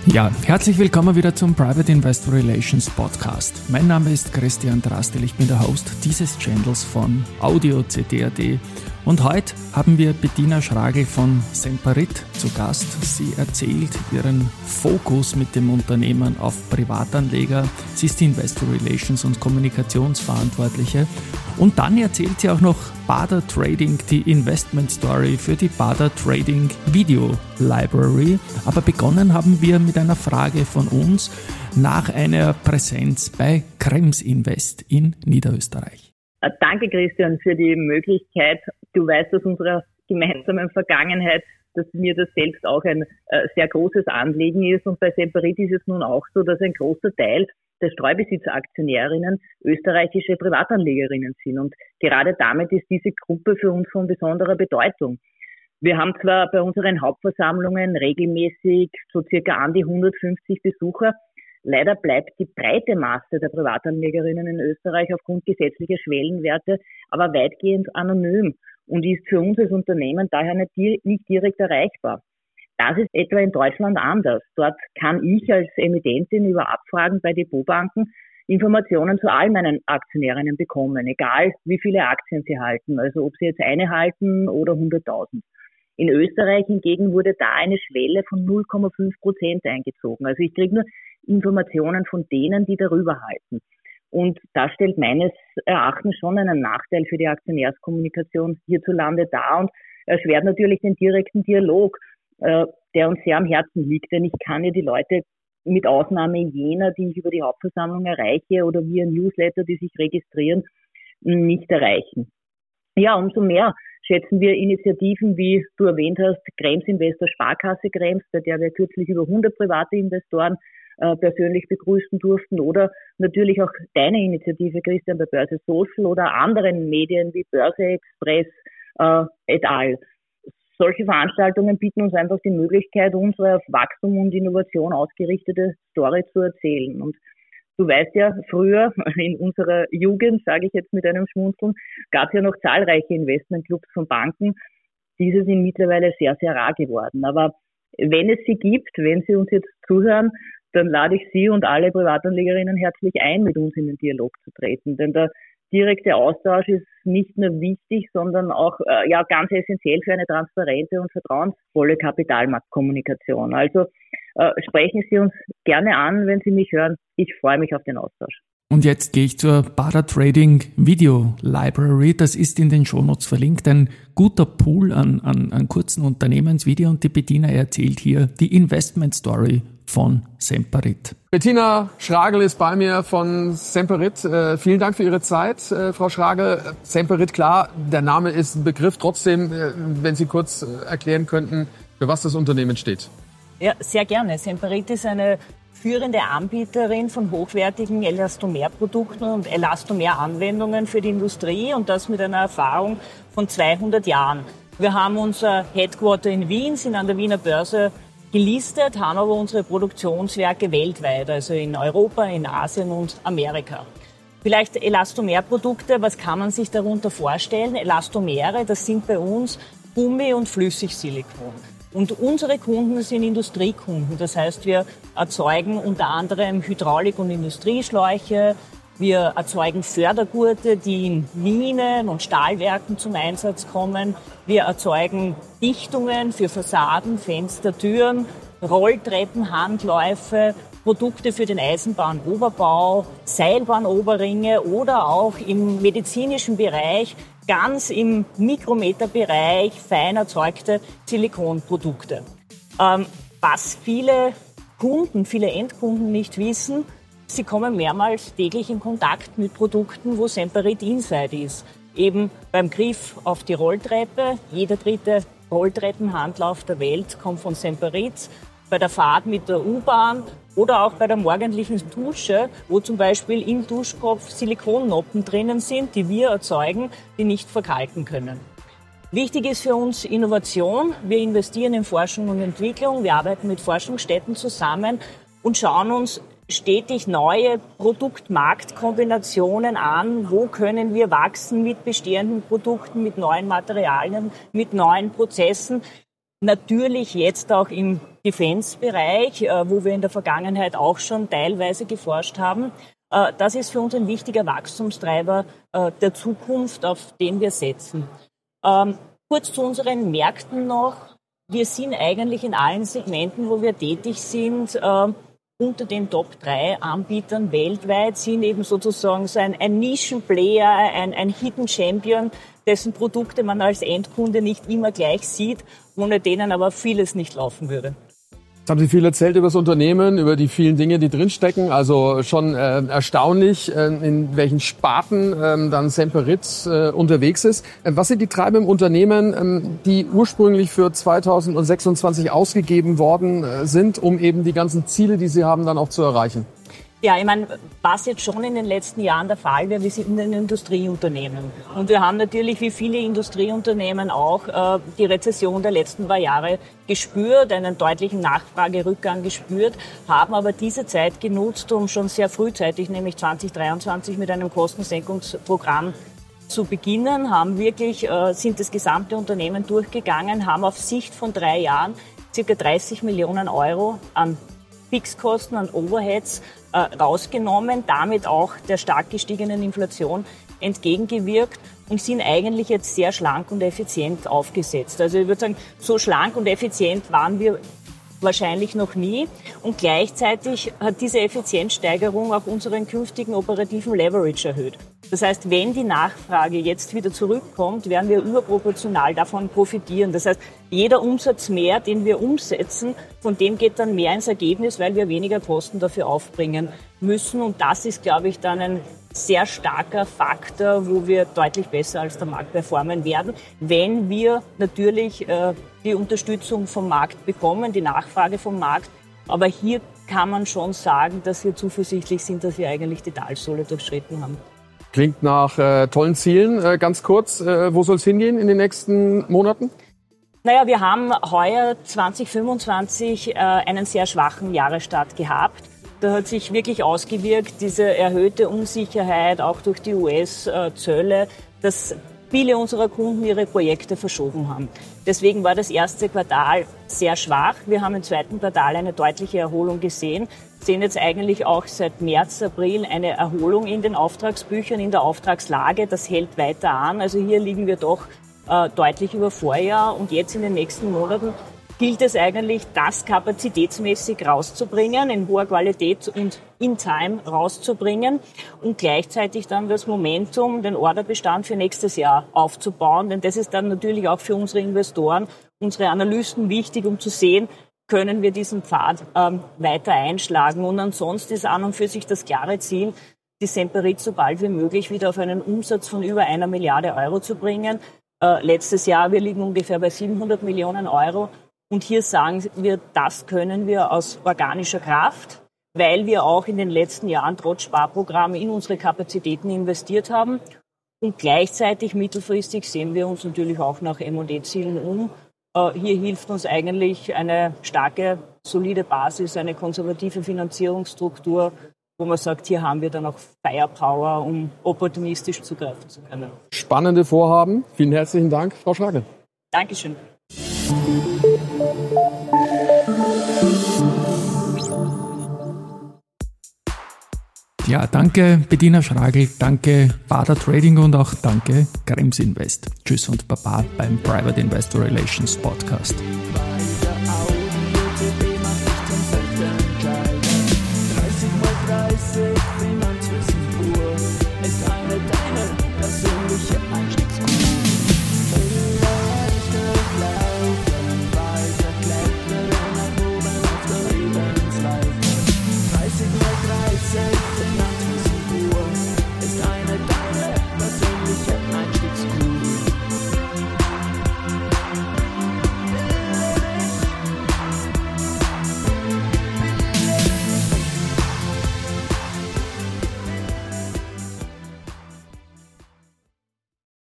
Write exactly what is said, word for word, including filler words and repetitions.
Ja, herzlich willkommen wieder zum Private Investor Relations Podcast. Mein Name ist Christian Drastil, ich bin der Host dieses Channels von Audio C T A D und heute haben wir Bettina Schragl von Semperit zu Gast. Sie erzählt ihren Fokus mit dem Unternehmen auf Privatanleger. Sie ist die Investor Relations und Kommunikationsverantwortliche und dann erzählt sie auch noch Baader Trading, die Investment Story für die Baader Trading Video Library. Aber begonnen haben wir mit einer Frage von uns nach einer Präsenz bei Krems Invest in Niederösterreich. Danke, Christian, für die Möglichkeit. Du weißt aus unserer gemeinsamen Vergangenheit, dass mir das selbst auch ein äh, sehr großes Anliegen ist. Und bei Semperit ist es nun auch so, dass ein großer Teil der Streubesitzaktionärinnen österreichische Privatanlegerinnen sind. Und gerade damit ist diese Gruppe für uns von besonderer Bedeutung. Wir haben zwar bei unseren Hauptversammlungen regelmäßig so circa an die hundertfünfzig Besucher. Leider bleibt die breite Masse der Privatanlegerinnen in Österreich aufgrund gesetzlicher Schwellenwerte aber weitgehend anonym und ist für uns als Unternehmen daher nicht, nicht direkt erreichbar. Das ist etwa in Deutschland anders. Dort kann ich als Emittentin über Abfragen bei Depotbanken Informationen zu all meinen Aktionärinnen bekommen, egal wie viele Aktien sie halten, also ob sie jetzt eine halten oder hunderttausend. In Österreich hingegen wurde da eine Schwelle von null Komma fünf Prozent eingezogen. Also ich kriege nur Informationen von denen, die darüber halten. Und das stellt meines Erachtens schon einen Nachteil für die Aktionärskommunikation hierzulande dar und erschwert natürlich den direkten Dialog, äh, der uns sehr am Herzen liegt. Denn ich kann ja die Leute mit Ausnahme jener, die ich über die Hauptversammlung erreiche oder via Newsletter, die sich registrieren, nicht erreichen. Ja, umso mehr schätzen wir Initiativen, wie du erwähnt hast, Krems Investor Sparkasse Krems, bei der wir kürzlich über hundert private Investoren äh, persönlich begrüßen durften, oder natürlich auch deine Initiative, Christian, bei Börse Social oder anderen Medien wie Börse Express äh, et al. Solche Veranstaltungen bieten uns einfach die Möglichkeit, unsere auf Wachstum und Innovation ausgerichtete Story zu erzählen. Und du weißt ja, früher in unserer Jugend, sage ich jetzt mit einem Schmunzeln, gab es ja noch zahlreiche Investmentclubs von Banken. Diese sind mittlerweile sehr, sehr rar geworden. Aber wenn es sie gibt, wenn Sie uns jetzt zuhören, dann lade ich Sie und alle Privatanlegerinnen herzlich ein, mit uns in den Dialog zu treten. Denn der direkte Austausch ist nicht nur wichtig, sondern auch äh, ja ganz essentiell für eine transparente und vertrauensvolle Kapitalmarktkommunikation. Also äh, sprechen Sie uns gerne an, wenn Sie mich hören. Ich freue mich auf den Austausch. Und jetzt gehe ich zur Baader Trading Video Library. Das ist in den Shownotes verlinkt. Ein guter Pool an, an, an kurzen Unternehmensvideo. Und die Bettina erzählt hier die Investment Story von Semperit. Bettina Schragl ist bei mir von Semperit. Äh, vielen Dank für Ihre Zeit, äh, Frau Schragl. Semperit, klar, der Name ist ein Begriff. Trotzdem, äh, wenn Sie kurz äh, erklären könnten, für was das Unternehmen steht. Ja, sehr gerne. Semperit ist eine führende Anbieterin von hochwertigen Elastomerprodukten und Elastomeranwendungen für die Industrie, und das mit einer Erfahrung von zweihundert Jahren. Wir haben unser Headquarter in Wien, sind an der Wiener Börse gelistet, haben aber unsere Produktionswerke weltweit, also in Europa, in Asien und Amerika. Vielleicht Elastomerprodukte, was kann man sich darunter vorstellen? Elastomere, das sind bei uns Gummi- und Flüssigsilikon. Und unsere Kunden sind Industriekunden. Das heißt, wir erzeugen unter anderem Hydraulik- und Industrieschläuche. Wir erzeugen Fördergurte, die in Minen und Stahlwerken zum Einsatz kommen. Wir erzeugen Dichtungen für Fassaden, Fenster, Türen, Rolltreppen, Handläufe, Produkte für den Eisenbahnoberbau, Seilbahnoberringe oder auch im medizinischen Bereich, ganz im Mikrometerbereich fein erzeugte Silikonprodukte. Ähm, was viele Kunden, viele Endkunden nicht wissen, sie kommen mehrmals täglich in Kontakt mit Produkten, wo Semperit Inside ist. Eben beim Griff auf die Rolltreppe. Jeder dritte Rolltreppenhandlauf der Welt kommt von Semperit. Bei der Fahrt mit der U-Bahn oder auch bei der morgendlichen Dusche, wo zum Beispiel im Duschkopf Silikonnoppen drinnen sind, die wir erzeugen, die nicht verkalken können. Wichtig ist für uns Innovation. Wir investieren in Forschung und Entwicklung. Wir arbeiten mit Forschungsstätten zusammen und schauen uns stetig neue Produkt-Markt-Kombinationen an. Wo können wir wachsen mit bestehenden Produkten, mit neuen Materialien, mit neuen Prozessen? Natürlich jetzt auch im Defense-Bereich, äh, wo wir in der Vergangenheit auch schon teilweise geforscht haben. Äh, das ist für uns ein wichtiger Wachstumstreiber äh, der Zukunft, auf den wir setzen. Ähm, kurz zu unseren Märkten noch. Wir sind eigentlich in allen Segmenten, wo wir tätig sind, äh, unter den Top drei Anbietern weltweit, sind eben sozusagen so ein, ein Nischenplayer, ein, ein Hidden Champion, dessen Produkte man als Endkunde nicht immer gleich sieht, ohne denen aber vieles nicht laufen würde. Jetzt haben Sie viel erzählt über das Unternehmen, über die vielen Dinge, die drinstecken. Also schon äh, erstaunlich, äh, in welchen Sparten äh, dann Semperit äh, unterwegs ist. Äh, was sind die Treiber im Unternehmen, äh, die ursprünglich für zweitausendsechsundzwanzig ausgegeben worden äh, sind, um eben die ganzen Ziele, die Sie haben, dann auch zu erreichen? Ja, ich meine, was jetzt schon in den letzten Jahren der Fall wäre, wir sind ein Industrieunternehmen. Und wir haben natürlich, wie viele Industrieunternehmen auch, äh, die Rezession der letzten zwei Jahre gespürt, einen deutlichen Nachfragerückgang gespürt, haben aber diese Zeit genutzt, um schon sehr frühzeitig, nämlich zwanzig dreiundzwanzig, mit einem Kostensenkungsprogramm zu beginnen, haben wirklich, äh, sind das gesamte Unternehmen durchgegangen, haben auf Sicht von drei Jahren circa dreißig Millionen Euro an Fixkosten, an Overheads äh, rausgenommen, damit auch der stark gestiegenen Inflation entgegengewirkt und sind eigentlich jetzt sehr schlank und effizient aufgesetzt. Also ich würde sagen, so schlank und effizient waren wir wahrscheinlich noch nie. Und gleichzeitig hat diese Effizienzsteigerung auch unseren künftigen operativen Leverage erhöht. Das heißt, wenn die Nachfrage jetzt wieder zurückkommt, werden wir überproportional davon profitieren. Das heißt, jeder Umsatz mehr, den wir umsetzen, von dem geht dann mehr ins Ergebnis, weil wir weniger Kosten dafür aufbringen müssen. Und das ist, glaube ich, dann ein sehr starker Faktor, wo wir deutlich besser als der Markt performen werden, wenn wir natürlich äh, die Unterstützung vom Markt bekommen, die Nachfrage vom Markt. Aber hier kann man schon sagen, dass wir zuversichtlich sind, dass wir eigentlich die Talsohle durchschritten haben. Klingt nach äh, tollen Zielen. Äh, ganz kurz, äh, wo soll es hingehen in den nächsten Monaten? Naja, wir haben heuer zwanzig fünfundzwanzig äh, einen sehr schwachen Jahresstart gehabt. Da hat sich wirklich ausgewirkt, diese erhöhte Unsicherheit, auch durch die U S-Zölle, dass viele unserer Kunden ihre Projekte verschoben haben. Deswegen war das erste Quartal sehr schwach. Wir haben im zweiten Quartal eine deutliche Erholung gesehen, sehen jetzt eigentlich auch seit März, April eine Erholung in den Auftragsbüchern, in der Auftragslage. Das hält weiter an. Also hier liegen wir doch äh, deutlich über Vorjahr. Und jetzt in den nächsten Monaten gilt es eigentlich, das kapazitätsmäßig rauszubringen, in hoher Qualität und in Time rauszubringen und gleichzeitig dann das Momentum, den Orderbestand für nächstes Jahr aufzubauen. Denn das ist dann natürlich auch für unsere Investoren, unsere Analysten wichtig, um zu sehen, können wir diesen Pfad ähm, weiter einschlagen. Und ansonsten ist an und für sich das klare Ziel, die Semperit so bald wie möglich wieder auf einen Umsatz von über einer Milliarde Euro zu bringen. Äh, letztes Jahr, wir liegen ungefähr bei siebenhundert Millionen Euro. Und hier sagen wir, das können wir aus organischer Kraft, weil wir auch in den letzten Jahren trotz Sparprogramme in unsere Kapazitäten investiert haben. Und gleichzeitig mittelfristig sehen wir uns natürlich auch nach M und E-Zielen um. Hier hilft uns eigentlich eine starke, solide Basis, eine konservative Finanzierungsstruktur, wo man sagt, hier haben wir dann auch Firepower, um opportunistisch zugreifen zu können. Spannende Vorhaben. Vielen herzlichen Dank, Frau Schragel. Dankeschön. Ja, danke Bettina Schragel, danke Bader Trading und auch danke Krems Invest. Tschüss und Baba beim Private Investor Relations Podcast. dreißig mal dreißig